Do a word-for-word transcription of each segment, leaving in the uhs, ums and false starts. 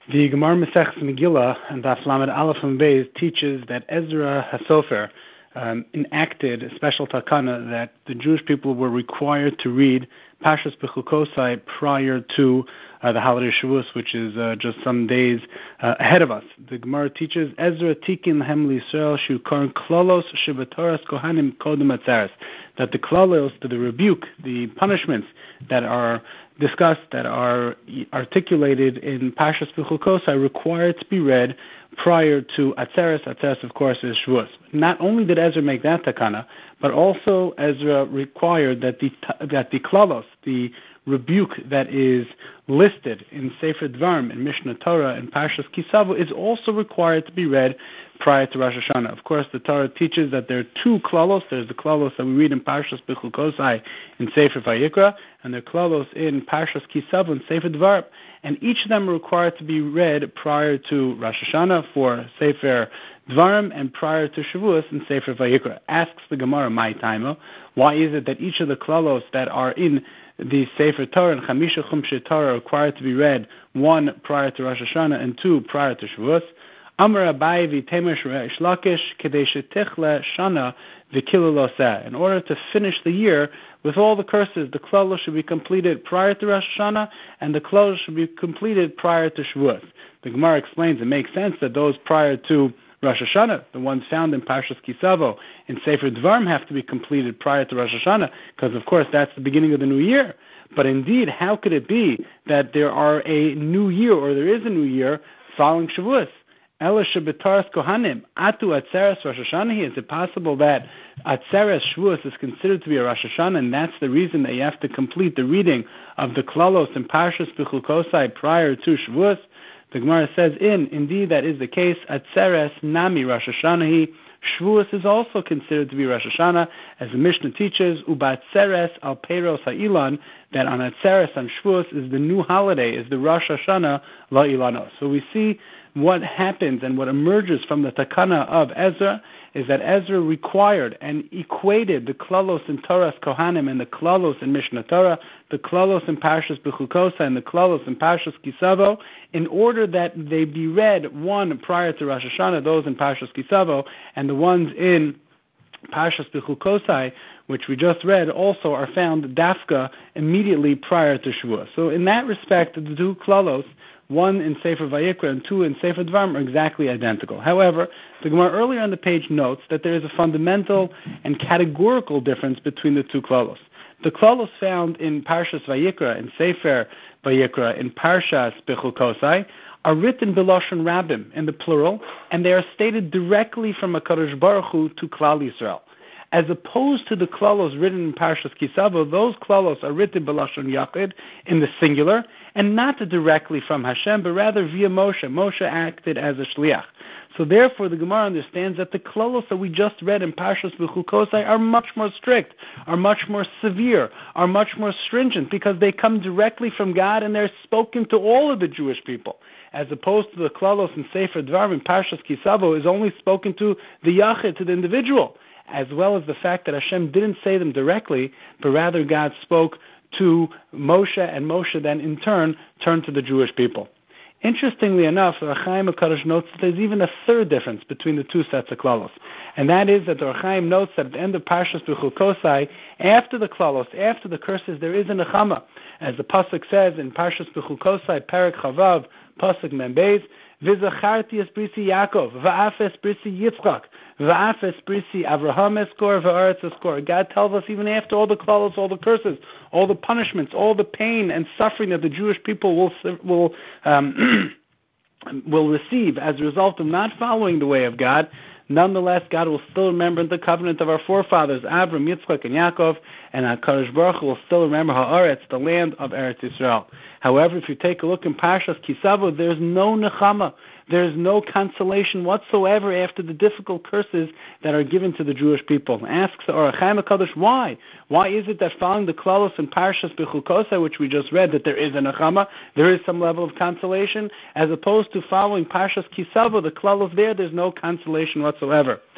The Gemara Masechtas Megillah and Daf Lamed Aleph and Beis teaches that Ezra HaSofer um, enacted a special takana that the Jewish people were required to read Parshas Bechukosai prior to uh, the holiday Shavuos, which is uh, just some days uh, ahead of us. The Gemara teaches Ezra Tikin Lahem L'Yisrael Shu Karan Klolos Shebatoras Kohanim Kodem Atzeres, that the klolos, the rebuke, the punishments that are discussed, that are articulated in Parshas Bechukosai, are required to be read prior to Atzeres. Atzeres, of course, is Shavuos. Not only did Ezra make that takana, but also Ezra required that the that the klolos, the rebuke that is listed in Sefer Dvarim, in Mishnah Torah, and Parshas Kisavo, is also required to be read prior to Rosh Hashanah. Of course, the Torah teaches that there are two klolos. There's the klolos that we read in Parshas Bechukosai in Sefer Vayikra, and there are klolos in Parshas Kisavo and Sefer Dvarim. And each of them are required to be read prior to Rosh Hashanah for Sefer Dvarim and prior to Shavuos in Sefer Vayikra. Asks the Gemara, my timer, why is it that each of the klolos that are in the Sefer Torah and Chamisha Chumshei Torah are required to be read, one prior to Rosh Hashanah and two prior to Shavuos? Amar Abaye v'temesh Reish Lakish kedei shetichle shana v'kilu loseh. In order to finish the year with all the curses, the klolos should be completed prior to Rosh Hashanah, and the klolos should be completed prior to Shavuos. The Gemara explains it makes sense that those prior to Rosh Hashanah, the ones found in Parshas Kisavo, in Sefer Dvarim, have to be completed prior to Rosh Hashanah, because of course that's the beginning of the new year. But indeed, how could it be that there are a new year, or there is a new year, following Shavuos? Ela shebetaras kohanim atu atzeres Rosh Hashanah. Is it possible that atzeres Shavuos is considered to be a Rosh Hashanah, and that's the reason that you have to complete the reading of the klolos in Parshas Bechukosai prior to Shavuos? The Gemara says, in, indeed that is the case, Atzeres Nami Rosh Hashanah. Shavuos is also considered to be Rosh Hashanah, as the Mishnah teaches, Uba Atzeres al Peiros ha'ilan, that on Atzeres, on Shavuos, is the new holiday, is the Rosh Hashanah la'ilanos. So we see what happens and what emerges from the takana of Ezra is that Ezra required and equated the klolos in Torah's Kohanim and the klolos in Mishnah Torah, the klolos in Parshas Bechukosai and the klolos in Parshas Kisavo, in order that they be read, one prior to Rosh Hashanah, those in Parshas Kisavo, and the ones in Parshas Bechukosai, which we just read, also are found dafka immediately prior to Shavuos. So in that respect, the two klolos, one in Sefer Vayikra and two in Sefer Dvarim, are exactly identical. However, the Gemara earlier on the page notes that there is a fundamental and categorical difference between the two klolos. The klolos found in Parshas Vayikra, in Sefer Vayikra, in Parshas Bechukosai, are written B'Lashon Rabim, in the plural, and they are stated directly from HaKadosh Baruch Hu to Klal Yisrael. As opposed to the klolos written in Parshas Kisavo, those klolos are written B'Lashon Yachid, in the singular, and not directly from Hashem, but rather via Moshe. Moshe acted as a shliach. So therefore, the Gemara understands that the klolos that we just read in Parshas Bechukosai are much more strict, are much more severe, are much more stringent, because they come directly from God and they're spoken to all of the Jewish people, as opposed to the klolos in Sefer Dvarim in Parshas Kisavo is only spoken to the Yachid, to the individual, as well as the fact that Hashem didn't say them directly, but rather God spoke to Moshe, and Moshe then in turn turned to the Jewish people. Interestingly enough, the Ohr HaChaim HaKadosh notes that there's even a third difference between the two sets of klolos, and that is that the Ohr HaChaim notes that at the end of Parshas Bechukosai, after the klolos, after the curses, there is a nechama, as the pasuk says in Parshas Bechukosai, Perek Chavav, pasuk Mem Beis, V'zacharti es brisi Yaakov, va'af es brisi Yitzchak, va'af es brisi Avraham eskor, va'aretz eskor. God tells us even after all the klolos, all the curses, all the punishments, all the pain and suffering that the Jewish people will will um, will receive as a result of not following the way of God, nonetheless, God will still remember the covenant of our forefathers, Avram, Yitzchak, and Yaakov, and HaKadosh Baruch Hu will still remember Haaretz, the land of Eretz Yisrael. However, if you take a look in Parshas Kisavo, there's no nechama, there's no consolation whatsoever after the difficult curses that are given to the Jewish people. Asks the Ohr HaChaim HaKadosh, why? Why is it that following the klolos in Parshas Bechukosai, which we just read, that there is a nechama, there is some level of consolation, as opposed to following Parshas Kisavo, the klolos there, there's no consolation whatsoever.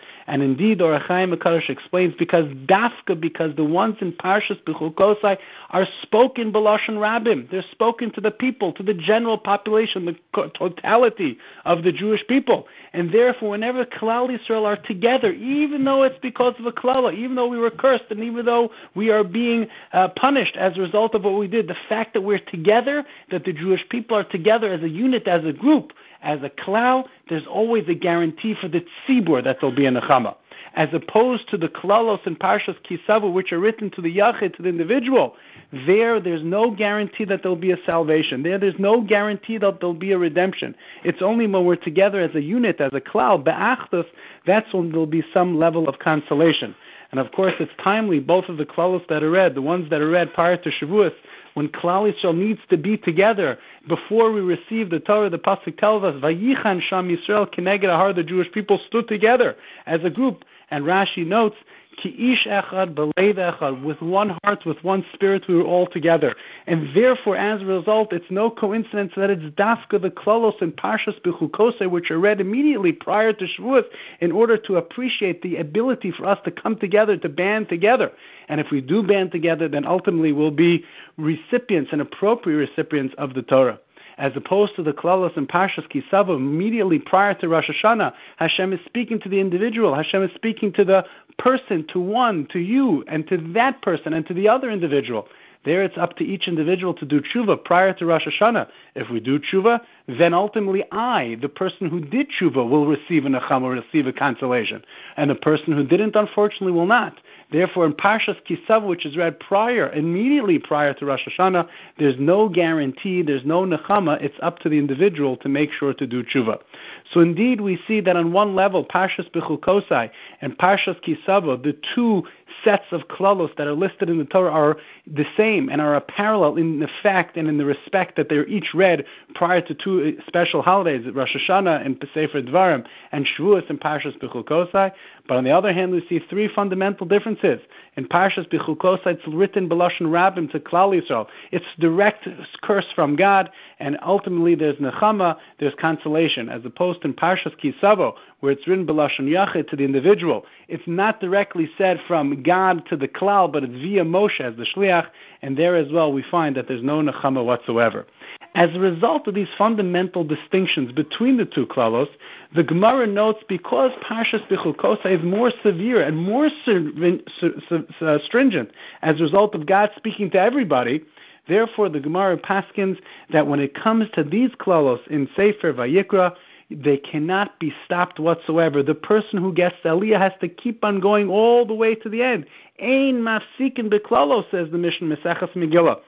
And indeed, Or HaChaim HaKadosh explains, because dafka, because the ones in Parshas B'chukosai are spoken b'lashon rabim. They're spoken to the people, to the general population, the totality of the Jewish people. And therefore, whenever Klal Yisrael are together, even though it's because of a klala, even though we were cursed, and even though we are being uh, punished as a result of what we did, the fact that we're together, that the Jewish people are together as a unit, as a group, as a klal, there's always a guarantee for the tzibur that there'll be a nechama. As opposed to the klalos and parshas Kisavu, which are written to the yachid, to the individual, there, there's no guarantee that there'll be a salvation. There, there's no guarantee that there'll be a redemption. It's only when we're together as a unit, as a klal, be'achdus, that's when there'll be some level of consolation. And of course, it's timely, both of the klalos that are read, the ones that are read prior to Shavuos, when Klal Yisrael needs to be together before we receive the Torah, the pasuk tells us, Vayichan Sham Yisrael Keneged Ahar, the Jewish people stood together as a group. And Rashi notes, Ki ish echad b'leiv echad, with one heart, with one spirit, we were all together. And therefore, as a result, it's no coincidence that it's dafka, the klalos and parshas b'chukosei, which are read immediately prior to Shavuos, in order to appreciate the ability for us to come together, to band together. And if we do band together, then ultimately we'll be recipients and appropriate recipients of the Torah. As opposed to the klalos and parshas Kisavu, immediately prior to Rosh Hashanah, Hashem is speaking to the individual. Hashem is speaking to the person, to one, to you, and to that person, and to the other individual. There it's up to each individual to do tshuva prior to Rosh Hashanah. If we do tshuva, then ultimately I, the person who did tshuva, will receive a nechama, will receive a consolation. And the person who didn't, unfortunately, will not. Therefore, in Parshas Kisav, which is read prior, immediately prior to Rosh Hashanah, there's no guarantee, there's no nechama. It's up to the individual to make sure to do tshuva. So indeed, we see that on one level, Parshas B'chukosai and Parshas Kisav, the two sets of klalos that are listed in the Torah, are the same and are a parallel in the fact and in the respect that they're each read prior to two special holidays, Rosh Hashanah and Sefer Dvarim, and Shavuos and Parshas B'chukosai. But on the other hand, we see three fundamental differences. In Parshas B'chukosai, it's written b'lashon rabim to Klal Yisrael. It's direct curse from God, and ultimately there's nechama, there's consolation. As opposed to in Parshas Kisavo, where it's written b'lashon yachid to the individual. It's not directly said from God to the Klal, but it's via Moshe as the shliach, and there as well we find that there's no nechama whatsoever. As a result of these fundamental distinctions between the two klalos, the Gemara notes, because Parshas B'chukosai is more severe and more stringent as a result of God speaking to everybody, therefore the Gemara paskins that when it comes to these klalos in Sefer Vayikra, they cannot be stopped whatsoever. The person who gets the aliyah has to keep on going all the way to the end. Ein mafsikin b'klalos, says the Mishnah Maseches Megillah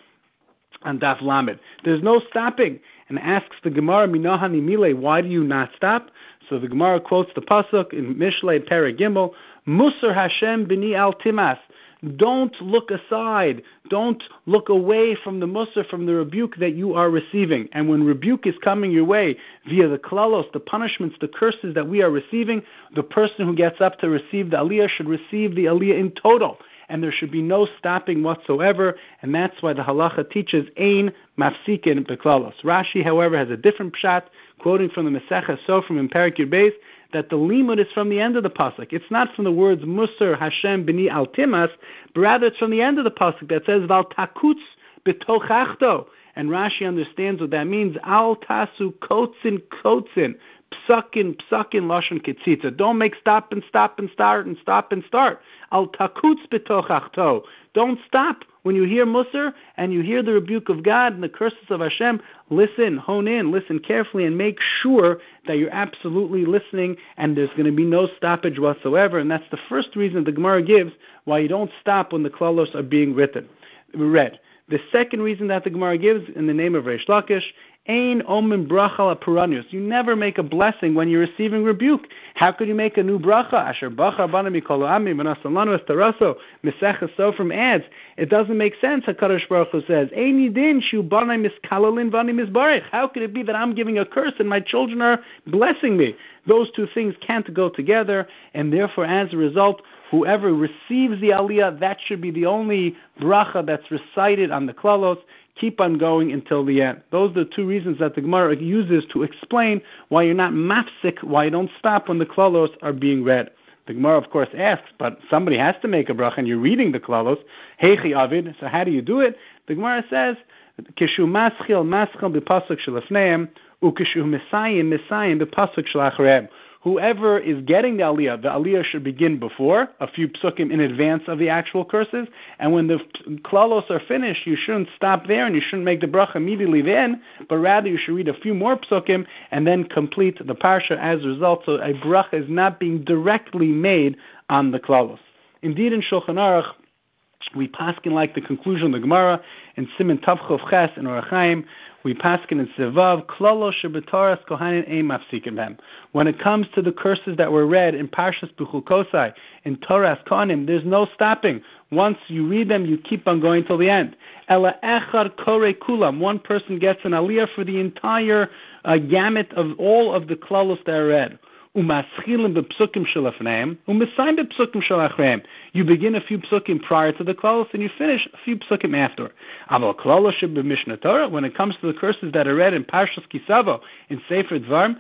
on Daf Lamed. There's no stopping. And asks the Gemara, Minahani Mile, why do you not stop? So the Gemara quotes the pasuk in Mishlei Perek Gimel, Musar Hashem b'ni al timas. Don't look aside. Don't look away from the musar, from the rebuke that you are receiving. And when rebuke is coming your way via the klalos, the punishments, the curses that we are receiving, the person who gets up to receive the aliyah should receive the aliyah in total. And there should be no stopping whatsoever, and that's why the halacha teaches ein mafsikin beklalos. Rashi, however, has a different pshat, quoting from the Masechah Sofrim in Perek Yud Beis, that the limud is from the end of the pasuk. It's not from the words Musar Hashem b'ni al timas, but rather it's from the end of the pasuk that says Val takutz b'tochachto. And Rashi understands what that means. Al tasu kotzin kotzin. Psakin, psakin, lashon ketzitza. Don't make stop and stop and start and stop and start. Al takutz b'tochachto. Don't stop. When you hear Musar and you hear the rebuke of God and the curses of Hashem, listen, hone in, listen carefully, and make sure that you're absolutely listening and there's going to be no stoppage whatsoever. And that's the first reason the Gemara gives why you don't stop when the klalos are being written, read. The second reason that the Gemara gives in the name of Reish Lakish, Ein omen bracha la puranius. You never make a blessing when you're receiving rebuke. How could you make a new bracha? Asher bacha bana mikol ha'amim v'nasalanu estaraso. Mesechus Sofrim adds, it doesn't make sense. HaKadosh Baruch Hu says, Ein yidin shu bana miskalalin v'ani misbarich. How could it be that I'm giving a curse and my children are blessing me? Those two things can't go together, and therefore, as a result, whoever receives the aliyah, that should be the only bracha that's recited on the klalos. Keep on going until the end. Those are the two reasons that the Gemara uses to explain why you're not mafsik, why you don't stop when the klalos are being read. The Gemara, of course, asks, but somebody has to make a bracha, and you're reading the klalos. Heichi avid. So how do you do it? The Gemara says, Kishu maschil maschil b'pasuk shelafneim, ukishu misayim misayim b'pasuk shelachreim. Whoever is getting the aliyah, the aliyah should begin before, a few psukim in advance of the actual curses, and when the klalos are finished, you shouldn't stop there, and you shouldn't make the bracha immediately then, but rather you should read a few more psukim, and then complete the parsha as a result, so a bracha is not being directly made on the klalos. Indeed, in Shulchan Aruch, we paskin like the conclusion of the Gemara in Siman Tavchov Ches in Orach Chaim. We paskin in Sevav Klolo Shebetoras Kohanin Ein Mafsikim Bem. When it comes to the curses that were read in Parshas Bechukosai in Toras Kohanim, there's no stopping. Once you read them, you keep on going till the end. Ela Echad Kore Kulam. One person gets an aliyah for the entire uh, gamut of all of the klalos that are read. You begin a few psukim prior to the klalos, and you finish a few psukim after. When it comes to the curses that are read in Parshas Kisavo, in Sefer Dvarim,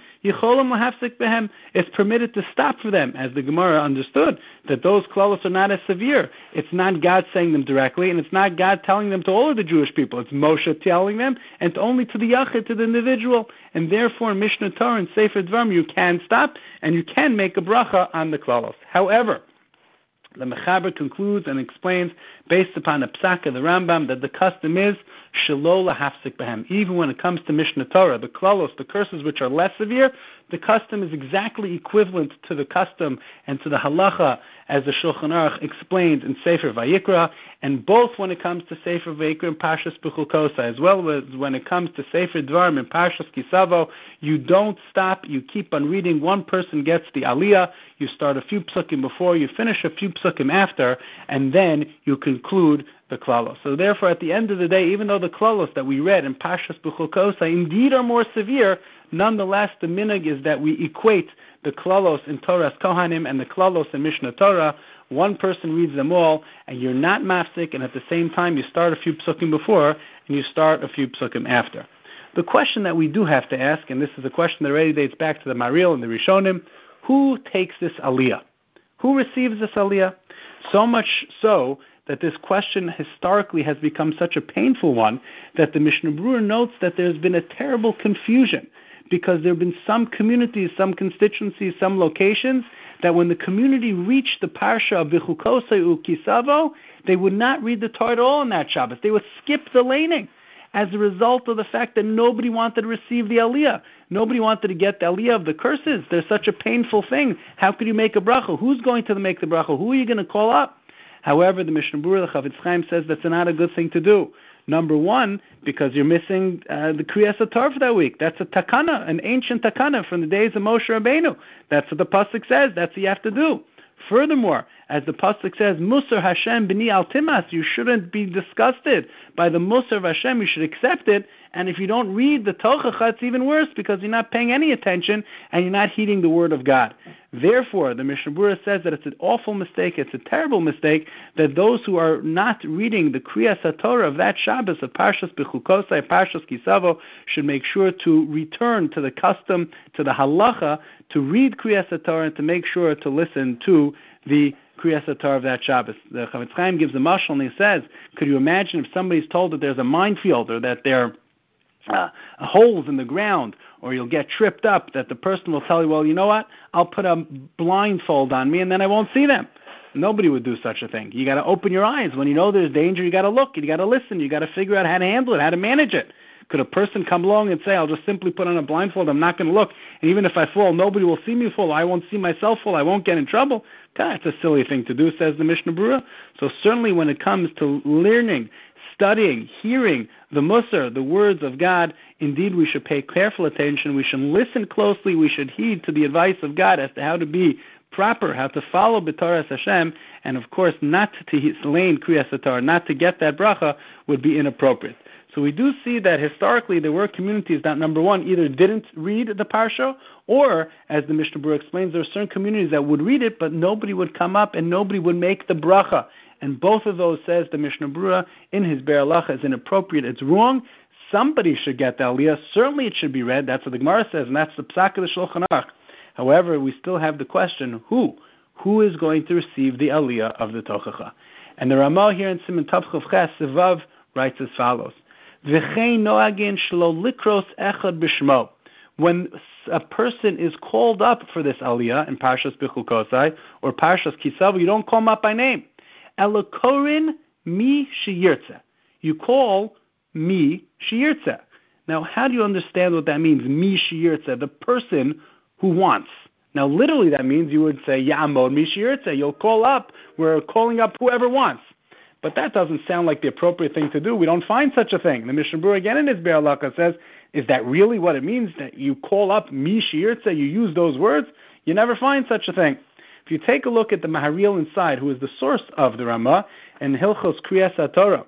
it's permitted to stop for them, as the Gemara understood, that those klalos are not as severe. It's not God saying them directly, and it's not God telling them to all of the Jewish people. It's Moshe telling them, and only to the Yachid, to the individual. And therefore, in Mishnah Torah and Sefer Dvarim, you can stop, and you can make a bracha on the klalos. However, the Mechaber concludes and explains, based upon a psak of the Rambam, that the custom is shelo lahafsik behem. Even when it comes to Mishnah Torah, the klalos, the curses which are less severe, the custom is exactly equivalent to the custom and to the halacha as the Shulchan Aruch explained in Sefer Vayikra, and both when it comes to Sefer Vayikra and Parshas Bechukosai, as well as when it comes to Sefer Dvarim and Parshas Kisavo, you don't stop, you keep on reading. One person gets the aliyah, you start a few psukim before, you finish a few psukim after, and then you conclude the klalos. So therefore, at the end of the day, even though the klalos that we read in Parshas Bechukosai indeed are more severe, nonetheless, the minhag is that we equate the klalos in Toras Kohanim and the klalos in Mishnah Torah. One person reads them all, and you're not mafsik, and at the same time, you start a few psukim before, and you start a few psukim after. The question that we do have to ask, and this is a question that already dates back to the Maril and the Rishonim, who takes this aliyah? Who receives this aliyah? So much so that this question historically has become such a painful one that the Mishnah Berurah notes that there's been a terrible confusion, because there have been some communities, some constituencies, some locations, that when the community reached the parsha of Bechukosai Ukisavo, they would not read the Torah at all on that Shabbos. They would skip the laning as a result of the fact that nobody wanted to receive the aliyah. Nobody wanted to get the aliyah of the curses. They're such a painful thing. How could you make a bracha? Who's going to make the bracha? Who are you going to call up? However, the Mishnah Berurah, the Chavetz Chaim, says that's not a good thing to do. Number one, because you're missing uh, the Kriyas HaTorah for that week. That's a takana, an ancient takana from the days of Moshe Rabbeinu. That's what the pasuk says. That's what you have to do. Furthermore, as the pasuk says, Musar Hashem b'ni al timas, you shouldn't be disgusted by the Musar of Hashem. You should accept it. And if you don't read the Tochacha, it's even worse, because you're not paying any attention and you're not heeding the word of God. Therefore, the Mishnah Berurah says that it's an awful mistake, it's a terrible mistake, that those who are not reading the Kriyas HaTorah of that Shabbos of Parshas Bechukosai, Parshas Kisavo, should make sure to return to the custom, to the halacha, to read Kriyas HaTorah and to make sure to listen to the Kriyas HaTorah of that Shabbos. The Chavetz Chaim gives a mashal and he says, could you imagine if somebody's told that there's a minefield or that there Uh, holes in the ground, or you'll get tripped up, that the person will tell you, well, you know what, I'll put a blindfold on me and then I won't see them. Nobody would do such a thing. You got to open your eyes. When you know there's danger, you got to look, you got to listen, you got to figure out how to handle it, how to manage it. Could a person come along and say, I'll just simply put on a blindfold, I'm not going to look, and even if I fall, nobody will see me fall, I won't see myself fall, I won't get in trouble? That's a silly thing to do, says the Mishnah Berurah. So certainly when it comes to learning, studying, hearing the Musar, the words of God, indeed we should pay careful attention, we should listen closely, we should heed to the advice of God as to how to be proper, how to follow B'Toras Hashem, and of course not to lane Kriyas HaTorah, not to get that bracha would be inappropriate. So we do see that historically there were communities that, number one, either didn't read the Parsha, or, as the Mishnah Berurah explains, there are certain communities that would read it, but nobody would come up and nobody would make the bracha. And both of those, says the Mishnah Berurah in his Be'er Halacha, is inappropriate. It's wrong. Somebody should get the aliyah. Certainly it should be read. That's what the Gemara says, and that's the psak of the Shulchan Aruch. However, we still have the question, who? who is going to receive the aliyah of the tochacha. And the Ramah here in Siman Tav Chav Ches Sevav writes as follows: V'chein noagin shelo likros echad b'shmo. When a person is called up for this aliyah in Parshas Bechukosai or Parshas Kisav, you don't call him up by name. Elokorin mi sheyirtze. You call mi sheyirtze. Now, how do you understand what that means? Mi sheyirtze, the person who wants. Now, literally, that means you would say Ya'amod mi sheyirtze. You'll call up. We're calling up whoever wants. But that doesn't sound like the appropriate thing to do. We don't find such a thing. The Mishnah Berurah again in his Be'er Halakha says, is that really what it means, that you call up mi sheyirtze, you use those words? You never find such a thing. If you take a look at the Maharil inside, who is the source of the Ramah, and Hilchos Kriyas HaTorah,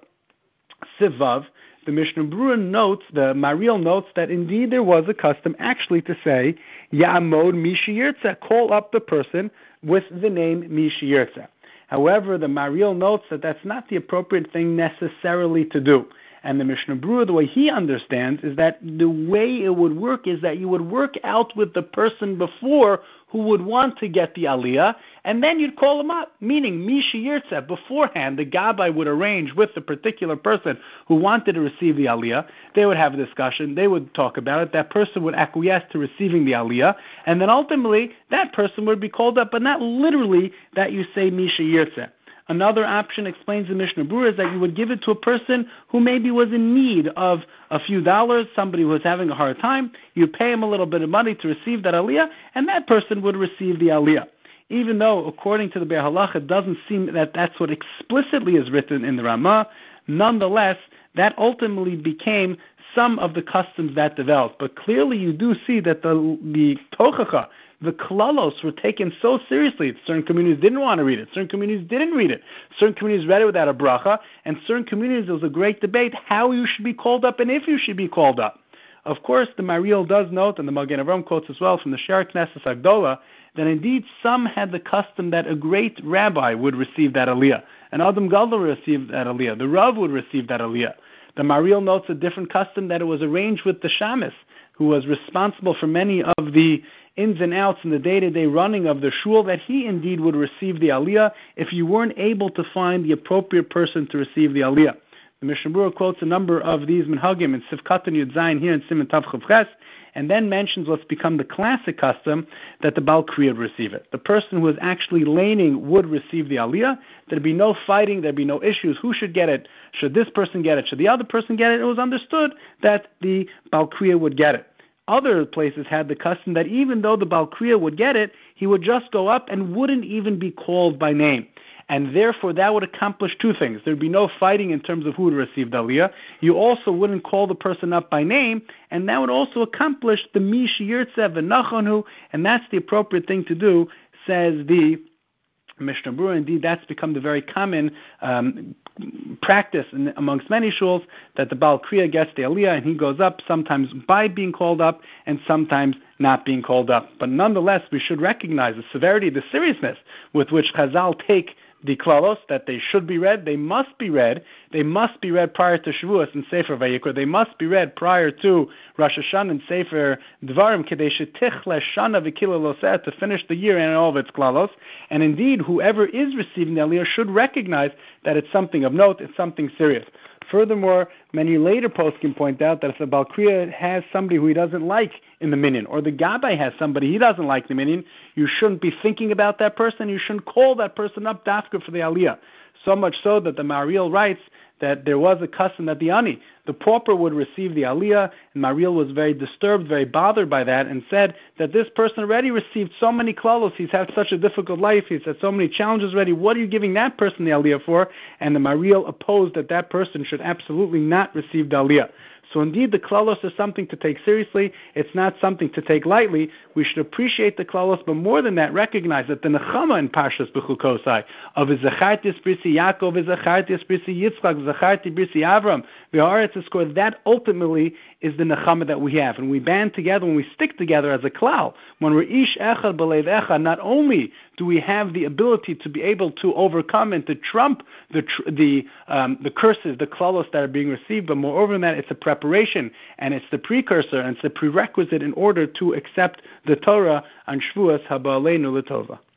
Sivav, the Mishnah Berurah notes, the Maharil notes that indeed there was a custom actually to say, Ya'amod mi sheyirtze, call up the person with the name mi sheyirtze. However, the Maharil notes that that's not the appropriate thing necessarily to do. And the Mishnah Berurah, the way he understands, is that the way it would work is that you would work out with the person before who would want to get the aliyah, and then you'd call him up. Meaning, mi sheyirtze, beforehand, the gabbai would arrange with the particular person who wanted to receive the aliyah. They would have a discussion. They would talk about it. That person would acquiesce to receiving the aliyah, and then ultimately, that person would be called up, but not literally that you say mi sheyirtze. Another option, explains the Mishnah Berurah, is that you would give it to a person who maybe was in need of a few dollars, somebody who was having a hard time. You pay him a little bit of money to receive that aliyah, and that person would receive the aliyah. Even though, according to the Be'er Halakha, it doesn't seem that that's what explicitly is written in the Ramah, nonetheless, that ultimately became some of the customs that developed. But clearly you do see that the, the tochacha, the klalos, were taken so seriously. Certain communities didn't want to read it. Certain communities didn't read it. Certain communities read it without a bracha. And certain communities, there was a great debate how you should be called up and if you should be called up. Of course, the Maharil does note, and the Magen Avraham quotes as well from the She'er Knesset Agdola, that indeed some had the custom that a great rabbi would receive that aliyah. An Adam Gadol would receive that aliyah. The Rav would receive that aliyah. The Maharil notes a different custom that it was arranged with the shamus, who was responsible for many of the ins and outs in the day-to-day running of the shul, that he indeed would receive the aliyah if you weren't able to find the appropriate person to receive the aliyah. The Mishnah Berurah quotes a number of these minhagim in Sivkatan Yud Zayin here in Siman Tav Chav Ches, and then mentions what's become the classic custom that the Baal Kriya would receive it. The person who is actually laning would receive the aliyah. There'd be no fighting, there'd be no issues. Who should get it? Should this person get it? Should the other person get it? It was understood that the Baal Kriya would get it. Other places had the custom that even though the Baal Kriya would get it, he would just go up and wouldn't even be called by name. And therefore, that would accomplish two things. There would be no fighting in terms of who would receive the aliyah. You also wouldn't call the person up by name, and that would also accomplish the mi sheyirtze v'nachonu, and that's the appropriate thing to do, says the Mishnah Berurah. Indeed, that's become the very common um, practice in, amongst many shuls, that the Baal Kriya gets the aliyah and he goes up, sometimes by being called up and sometimes not being called up. But nonetheless, we should recognize the severity, the seriousness with which Chazal take the klalos, that they should be read, they must be read, they must be read prior to Shavuos and Sefer Vayikra, they must be read prior to Rosh Hashanah and Sefer Dvarim, Kedei Shetich Leshana V'Kila Loseh, to finish the year and all of its klalos. And indeed, whoever is receiving the aliyah should recognize that it's something of note, it's something serious. Furthermore, many later posts can point out that if the Baal Kriya has somebody who he doesn't like in the minyan, or the Gabbai has somebody he doesn't like in the minyan, you shouldn't be thinking about that person, you shouldn't call that person up dafka for the aliyah. So much so that the Maharil writes that there was a custom that the ani, the pauper, would receive the aliyah, and Maharil was very disturbed, very bothered by that, and said that this person already received so many klalos, he's had such a difficult life, he's had so many challenges already, what are you giving that person the aliyah for? And the Maharil opposed that that person should absolutely not receive the aliyah. So indeed, the klalos is something to take seriously. It's not something to take lightly. We should appreciate the klalos, but more than that, recognize that the nechama in Parshas Bechukosai of Zachartis Brisi Yaakov, Zachartis Brisi Yitzchak, Zachartis Brisi Avram, V'haaretz Eskor, that ultimately is the nechama that we have. And we band together, when we stick together as a klal, when we're ish echad b'leiv echad, not only do we have the ability to be able to overcome and to trump the tr- the um, the curses, the klalos that are being received, but moreover than that, it's a preparation, and it's the precursor, and it's the prerequisite in order to accept the Torah on Shavuos Haba Aleinu L'Tova.